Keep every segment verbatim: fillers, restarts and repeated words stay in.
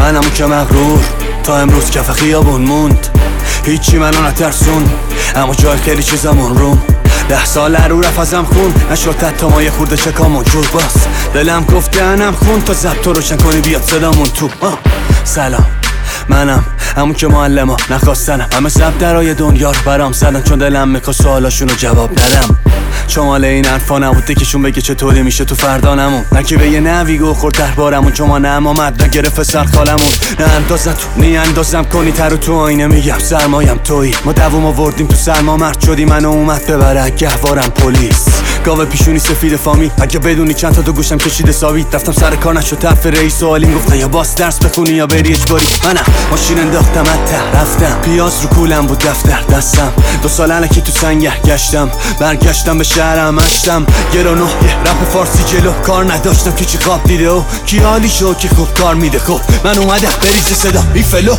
منمو که مغرور تا امروز کف خیابون موند. هیچی منو نترسون اما جای خیلی چیزامون روم. ده سال رو رفت ازم خون نشد حتی ما یه خورده چکامون جور باز. دلم گفته انم خون تا ضبط رو روشن کنی بیاد صدامون تو. سلام منم همون که معلما نخواستنم همه ضبط درای دنیا رو برام زدن چون دلم میخوا سوالاشونو جواب ندم. چمال این حرفا نبوده که چون بگه چطوری میشه تو فردا نمون. نه که به یه نوی گو خورد ته بارمون چون ما نم آمد نگرفت سر خالمون. نه اندازت تو نی اندازم کنی تر و تو آینه میگم سرمایم تویی. ما دووم آوردیم تو سرما مرد شدی منو اومد ببره گهوارم پلیس. گاوه پیشونی سفید فامی اگه بدونی چند تا تو گوشم کشیده ساوید. رفتم سر کار نشد طرف رئیس و آلین گفته یا باس درس بخونی یا بری اجباری. منم ماشین انداختم ته رفتم پیاز رو کولم بود دفتر دستم. دو سال الکی تو سنگر گشتم برگشتم به شهرم اشتم گرانو رپ فارسی جلو کار نداشتم که چی خواب دیده و کی حالی شو که خوب کار میده. خب من اومدم بریز صدا بی فلو.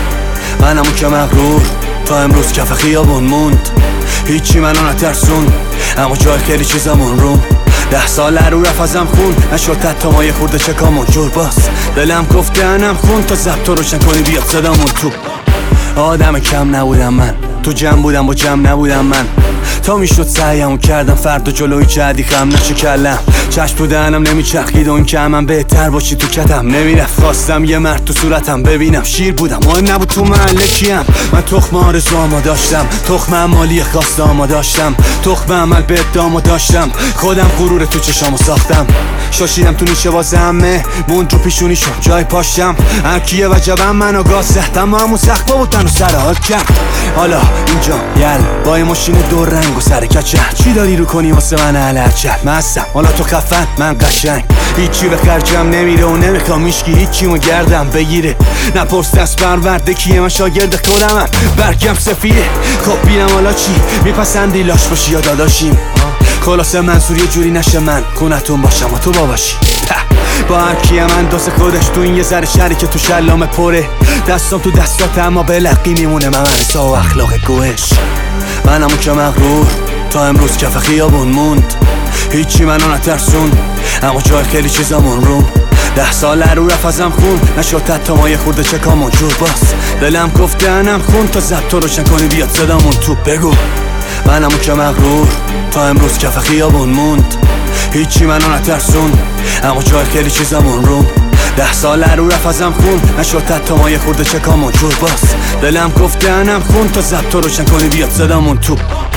منمو که مغرور تا امروز کف خیابون موند. هیچی منو نترسون اما جای خیلی چیزامون روم. ده سال رو رفت ازم خون نشد حتی ما یه خورده چکامون جور باز. دلم گفته انم خون تا ضبط رو روشن کنی بیاد صدامون تو. آدم کم نبودم من تو جمع بودم با جمع نبودم من. تا میشد سعیمو کردم فردا جلوی جدی خم نشه کلم. چشم تو دهنم نمیچرخید اون که من بهتر باشی تو کتم نمیرفت. خواستم یه مرد تو صورتم ببینم شیر بودم مهم نبود تو محله کیم. من تخم آرزوامو داشتم تخم مالی خواستامو داشتم تخم عمل به ادامو داشتم. خودم غرور تو چشامو ساختم شاشیدم تو نیشه واسه همه موند رو پیشونی شد جای پاشم. هرکیه وجبم منو گاز زد اما همون سخبا بود تنو سر حال کرد. حالا اینجا یل با یه ماشین دور رنگ و سر کچه چی داری رو کنی واسه من علچل. مستم حالا تو خفن من قشنگ هیچی به خرجم نمیره و نمیخوام هیچکی هیچیمو گردم بگیره. نپرس دست پرورده کیه من شاگرد خودمم برگم سفیده. خب بینم حالا چی میپسندی لاش باشی یا داداشیم. خلاصه منصور یه جوری نشه من خونتون باشم و تو باباشی. با هر کیم اندازه خودش تو این یه ذره شری که تو شلامه پره. دستم تو دستات اما بلقی میمونه من منسا و اخلاق گوش. منمو که مغرور تا امروز کف خیابون موند. هیچی منو نترسون اما جای خیلی چیزامون روم. ده سال رو رفت ازم خون نشد حتی ما یه خورده چکامون جور باز. دلم گفته انم خون تا ضبط رو روشن کنی بیاد صدامون تو. بگو منمو که مغرور تا امروز کف خیابون موند. هیچی منو نترسون اما جای خیلی چیزامون روم. ده سال رو رفت ازم خون نشد حتی ما یه خورده چکامون جور باز. دلم گفته انم خون تا ضبط رو روشن کنی بیاد صدامون تو.